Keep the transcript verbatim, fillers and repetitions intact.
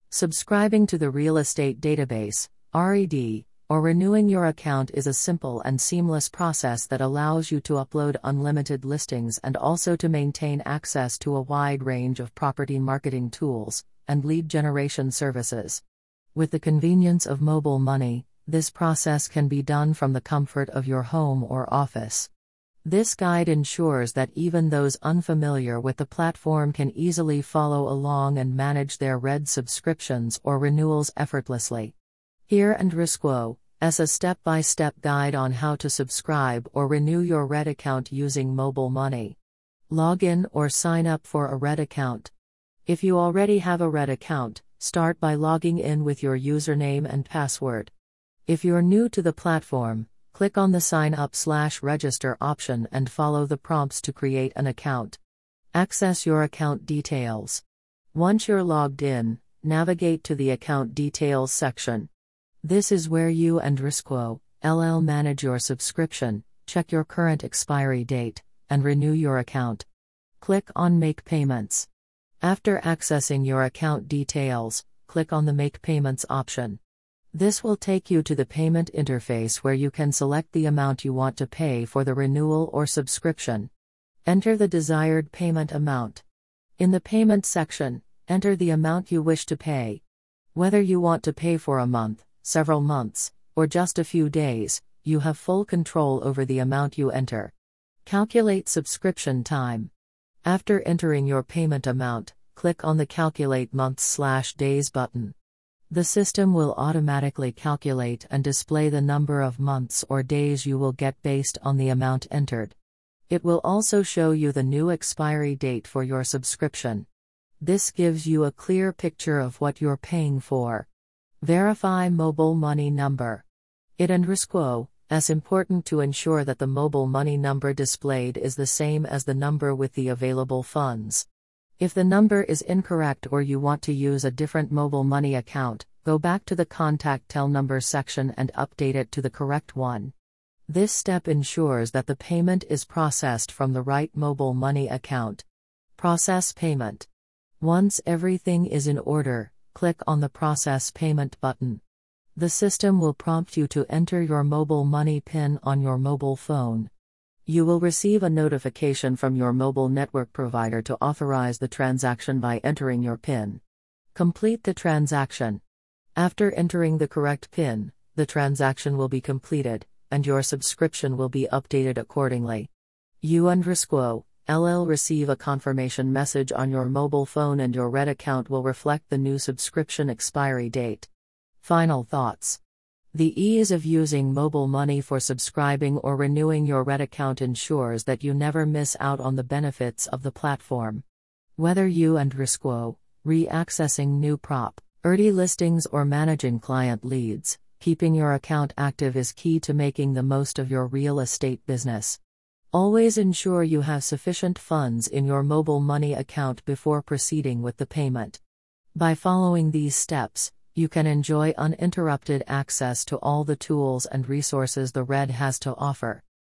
Subscribing to the Real Estate Database, R E D, or renewing your account is a simple and seamless process that allows you to upload unlimited listings and also to maintain access to a wide range of property marketing tools and lead generation services. With the convenience of mobile money, this process can be done from the comfort of your home or office. This guide ensures that even those unfamiliar with the platform can easily follow along and manage their R E D subscriptions or renewals effortlessly. Here and Risquo, as a step-by-step guide on how to subscribe or renew your R E D account using mobile money. Log in or sign up for a R E D account. If you already have a R E D account, start by logging in with your username and password. If you're new to the platform, click on the Sign Up slash Register option and follow the prompts to create an account. Access your account details. Once you're logged in, navigate to the Account Details section. This is where you and Risquo, L L manage your subscription, check your current expiry date, and renew your account. Click on Make Payments. After accessing your account details, click on the Make Payments option. This will take you to the payment interface where you can select the amount you want to pay for the renewal or subscription. Enter the desired payment amount. In the Payment section, enter the amount you wish to pay. Whether you want to pay for a month, several months, or just a few days, you have full control over the amount you enter. Calculate subscription time. After entering your payment amount, click on the Calculate Months/Days button. The system will automatically calculate and display the number of months or days you will get based on the amount entered. It will also show you the new expiry date for your subscription. This gives you a clear picture of what you're paying for. Verify mobile money number. It and Risquo, as important to ensure that the mobile money number displayed is the same as the number with the available funds. If the number is incorrect or you want to use a different mobile money account, go back to the Contact Tel Number section and update it to the correct one. This step ensures that the payment is processed from the right mobile money account. Process payment. Once everything is in order, click on the Process Payment button. The system will prompt you to enter your mobile money PIN on your mobile phone. You will receive a notification from your mobile network provider to authorize the transaction by entering your PIN. Complete the transaction. After entering the correct PIN, the transaction will be completed, and your subscription will be updated accordingly. You and Risquo, L L receive a confirmation message on your mobile phone and your R E D account will reflect the new subscription expiry date. Final thoughts. The ease of using mobile money for subscribing or renewing your R E D account ensures that you never miss out on the benefits of the platform. Whether you and Risquo, re-accessing new prop, R E D listings or managing client leads, keeping your account active is key to making the most of your real estate business. Always ensure you have sufficient funds in your mobile money account before proceeding with the payment. By following these steps, you can enjoy uninterrupted access to all the tools and resources the R E D has to offer.